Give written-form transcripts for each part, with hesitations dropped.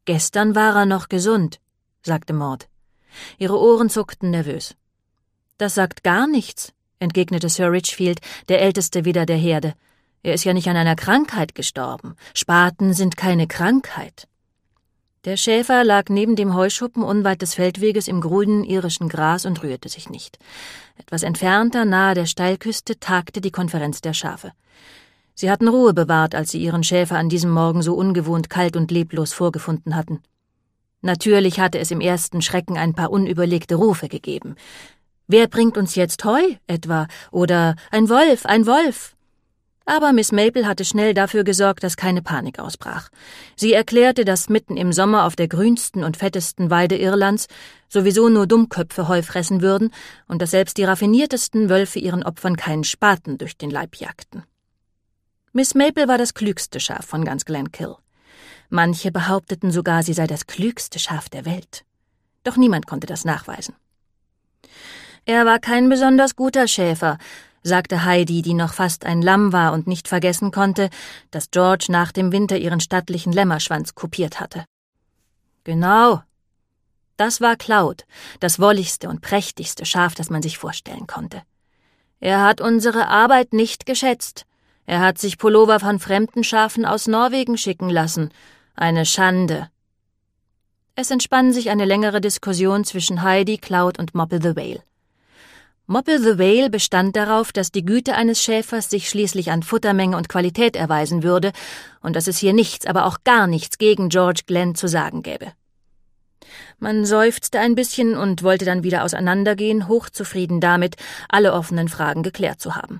»Gestern war er noch gesund«, sagte Maud. Ihre Ohren zuckten nervös. »Das sagt gar nichts«, entgegnete Sir Richfield, der Älteste wieder der Herde. »Er ist ja nicht an einer Krankheit gestorben. Spaten sind keine Krankheit.« Der Schäfer lag neben dem Heuschuppen unweit des Feldweges im grünen irischen Gras und rührte sich nicht. Etwas entfernter, nahe der Steilküste, tagte die Konferenz der Schafe. Sie hatten Ruhe bewahrt, als sie ihren Schäfer an diesem Morgen so ungewohnt kalt und leblos vorgefunden hatten. Natürlich hatte es im ersten Schrecken ein paar unüberlegte Rufe gegeben. »Wer bringt uns jetzt Heu, etwa?« oder »Ein Wolf, ein Wolf!« Aber Miss Maple hatte schnell dafür gesorgt, dass keine Panik ausbrach. Sie erklärte, dass mitten im Sommer auf der grünsten und fettesten Weide Irlands sowieso nur Dummköpfe Heu fressen würden und dass selbst die raffiniertesten Wölfe ihren Opfern keinen Spaten durch den Leib jagten. Miss Maple war das klügste Schaf von ganz Glenkill. Manche behaupteten sogar, sie sei das klügste Schaf der Welt. Doch niemand konnte das nachweisen. »Er war kein besonders guter Schäfer«, sagte Heidi, die noch fast ein Lamm war und nicht vergessen konnte, dass George nach dem Winter ihren stattlichen Lämmerschwanz kopiert hatte. »Genau. Das war Cloud, das wolligste und prächtigste Schaf, das man sich vorstellen konnte. Er hat unsere Arbeit nicht geschätzt. Er hat sich Pullover von fremden Schafen aus Norwegen schicken lassen. Eine Schande.« Es entspann sich eine längere Diskussion zwischen Heidi, Cloud und Moppel the Whale. Moppel the Whale bestand darauf, dass die Güte eines Schäfers sich schließlich an Futtermenge und Qualität erweisen würde und dass es hier nichts, aber auch gar nichts gegen George Glenn zu sagen gäbe. Man seufzte ein bisschen und wollte dann wieder auseinandergehen, hochzufrieden damit, alle offenen Fragen geklärt zu haben.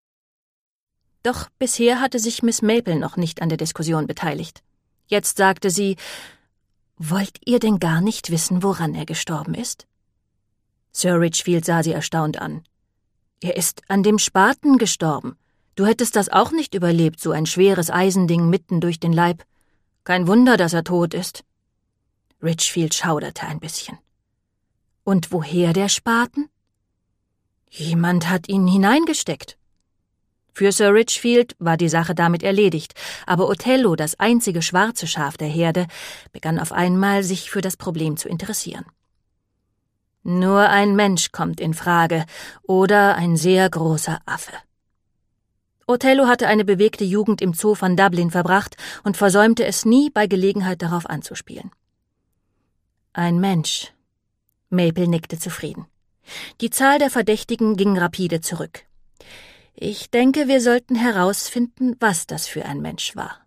Doch bisher hatte sich Miss Maple noch nicht an der Diskussion beteiligt. Jetzt sagte sie, »Wollt ihr denn gar nicht wissen, woran er gestorben ist?« Sir Richfield sah sie erstaunt an. »Er ist an dem Spaten gestorben. Du hättest das auch nicht überlebt, so ein schweres Eisending mitten durch den Leib. Kein Wunder, dass er tot ist.« Richfield schauderte ein bisschen. »Und woher der Spaten?« »Jemand hat ihn hineingesteckt.« Für Sir Richfield war die Sache damit erledigt, aber Othello, das einzige schwarze Schaf der Herde, begann auf einmal, sich für das Problem zu interessieren. »Nur ein Mensch kommt in Frage, oder ein sehr großer Affe.« Othello hatte eine bewegte Jugend im Zoo von Dublin verbracht und versäumte es nie, bei Gelegenheit darauf anzuspielen. »Ein Mensch.« Maple nickte zufrieden. Die Zahl der Verdächtigen ging rapide zurück. »Ich denke, wir sollten herausfinden, was das für ein Mensch war.«